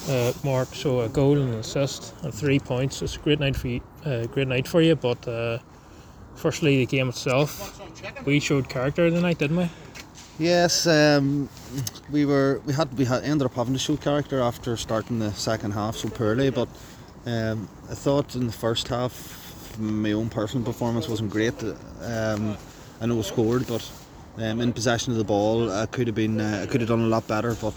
Mark. So a goal and an assist and 3 points. It's a great night for you. But firstly, the game itself, we showed character tonight, didn't we? Yes, we ended up having to show character after starting the second half so poorly. But I thought in the first half, my own personal performance wasn't great. I know we scored, but in possession of the ball, I could have done a lot better. But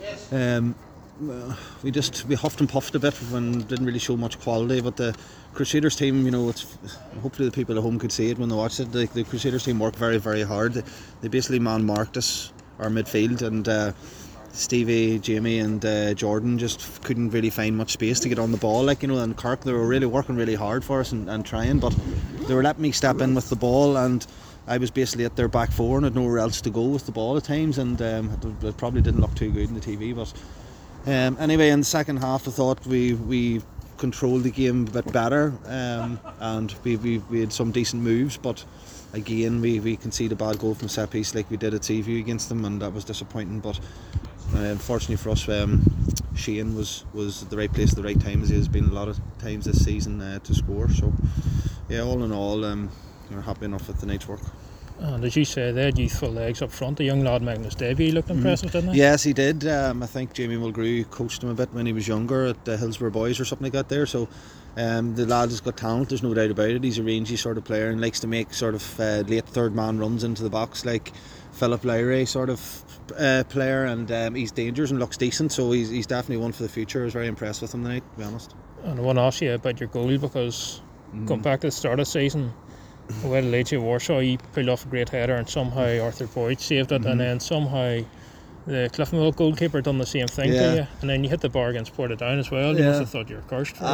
we huffed and puffed a bit and didn't really show much quality. But the Crusaders team, hopefully the people at home could see it when they watched it. The Crusaders team worked very, very hard. They basically man-marked us, our midfield, and Stevie, Jamie and Jordan just couldn't really find much space to get on the ball. And Cork, they were really working really hard for us and trying, but they were letting me step in with the ball, and I was basically at their back four and had nowhere else to go with the ball at times, and it probably didn't look too good in the TV. But anyway, in the second half, I thought we controlled the game a bit better, and we had some decent moves, but again we conceded a bad goal from set piece like we did at Seaview against them, and that was disappointing. But unfortunately for us, Shane was at the right place at the right time, as he has been a lot of times this season to score. So yeah, all in all, we're happy enough with the night's work. And as you say, they had youthful legs up front. The young lad making his debut, he looked impressive, didn't he? Yes, he did. I think Jamie Mulgrew coached him a bit when he was younger at the Hillsborough Boys or something like that there. So the lad has got talent, there's no doubt about it. He's a rangy sort of player and likes to make sort of late third man runs into the box like Philip Lowry sort of player, and he's dangerous and looks decent, so he's definitely one for the future. I was very impressed with him tonight, to be honest. And I want to ask you about your goal, because going back to the start of the season, well, Leitch Warsaw, he pulled off a great header and somehow Arthur Boyd saved it, and then somehow the Cliftonville goalkeeper done the same thing to you, and then you hit the bar against Portadown as well. You must have thought you were cursed for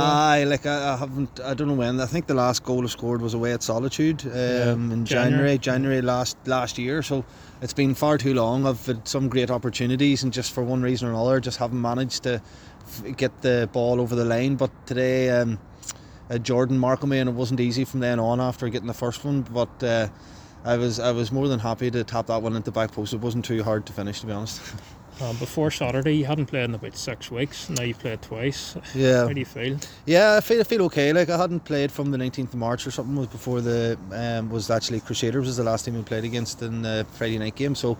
that. I don't know when. I think the last goal I scored was away at Solitude in January last year, so it's been far too long. I've had some great opportunities and just for one reason or another just haven't managed to get the ball over the line. But today Jordan marked me, and it wasn't easy from then on after getting the first one, but I was more than happy to tap that one into the back post. It wasn't too hard to finish, to be honest. Before Saturday, you hadn't played in about 6 weeks. Now you've played twice. Yeah. How do you feel? Yeah, I feel okay. Like, I hadn't played from the 19th of March or something. Was before was actually Crusaders was the last team we played against in the Friday night game. So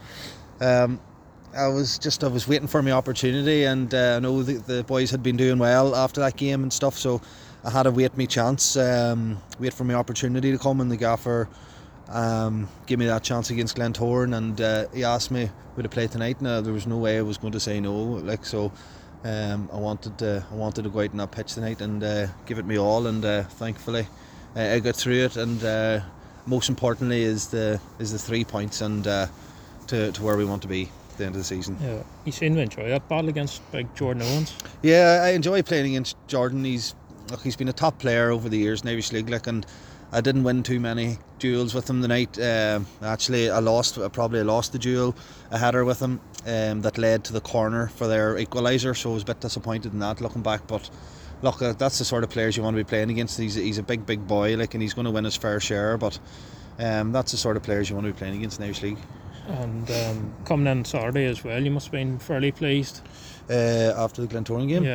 I was waiting for my opportunity, and I know the boys had been doing well after that game and stuff. So I had to wait my chance, wait for my opportunity to come, and the gaffer give me that chance against Glentoran, and he asked me would I play tonight. Now there was no way I was going to say no, so I wanted to go out on that pitch tonight and give it me all, and thankfully I got through it, and most importantly is the 3 points and to where we want to be at the end of the season. Yeah, you seem to enjoy that battle against big Jordan Owens. Yeah, I enjoy playing against Jordan. He's been a top player over the years in Irish League, and I didn't win too many duels with him tonight. Actually, I lost the duel, a header with him that led to the corner for their equaliser, so I was a bit disappointed in that looking back. But look, that's the sort of players you want to be playing against. He's a big boy, and he's going to win his fair share, but that's the sort of players you want to be playing against in Irish League. And coming in Saturday as well, you must have been fairly pleased. After the Glentoran game?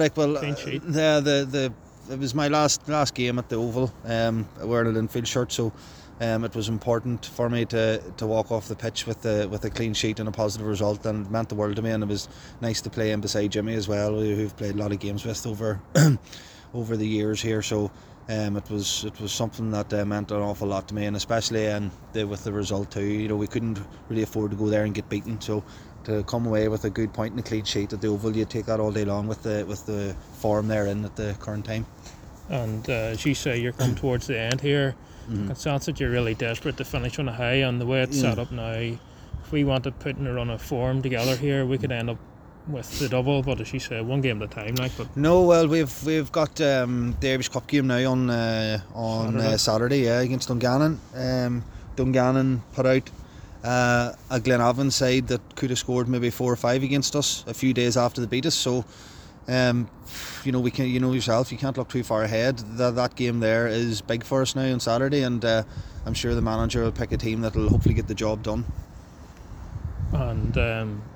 It was my last game at the Oval, wearing an Linfield shirt, so it was important for me to walk off the pitch with a clean sheet and a positive result, and it meant the world to me. And it was nice to play in beside Jimmy as well, who've played a lot of games with over the years here. So it was something that meant an awful lot to me, and especially with the result too. We couldn't really afford to go there and get beaten, so to come away with a good point and a clean sheet at the Oval, you take that all day long with the form they're in at the current time. And as you say, you're coming towards the end here. It sounds that you're really desperate to finish on a high, and the way it's set up now, if we wanted putting a run of form together here, we could end up with the double. But as you say, one game at a time. We've got the Irish Cup game now on Saturday, against Dungannon. Dungannon put out a Glenavon side that could have scored maybe 4 or 5 against us a few days after they beat us. So we can, yourself, you can't look too far ahead. That game there is big for us now on Saturday, and I'm sure the manager will pick a team that will hopefully get the job done. And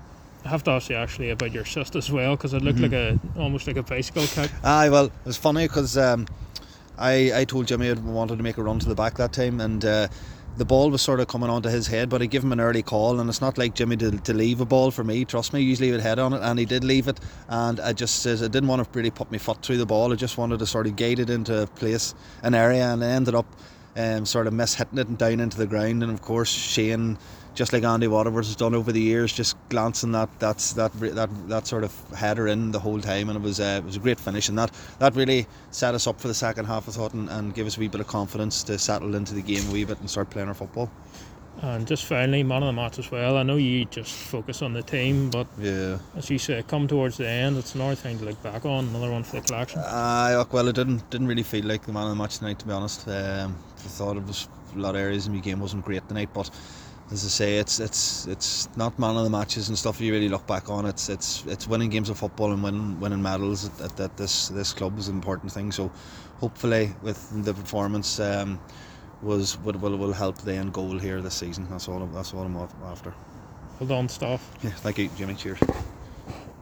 I have to ask you actually about your assist as well, because it looked like almost like a bicycle kick. Aye, well, it was funny because I told Jimmy I wanted to make a run to the back that time, and the ball was sort of coming onto his head, but I gave him an early call, and it's not like Jimmy to leave a ball for me, trust me. Usually he would head on it, and he did leave it, and I just says I didn't want to really put my foot through the ball. I just wanted to sort of guide it into a place, an area, and I ended up sort of mishitting it and down into the ground. And of course Shane, just like Andy Waterworth has done over the years, just glancing that sort of header in the whole time, and it was a great finish, and that really set us up for the second half, I thought, and gave us a wee bit of confidence to settle into the game a wee bit and start playing our football. And just finally, man of the match as well. I know you just focus on the team, but Yeah. as you say, come towards the end, it's another thing to look back on, another one for the collection. Well, it didn't really feel like the man of the match tonight, to be honest. I thought it was a lot of areas in the game wasn't great tonight, but as I say, it's not man of the matches and stuff you really look back on. It's winning games of football and winning medals at this club is an important thing. So hopefully with the performance will help the end goal here this season. That's all I'm after. Well done, Staff. Yeah, thank you, Jimmy. Cheers.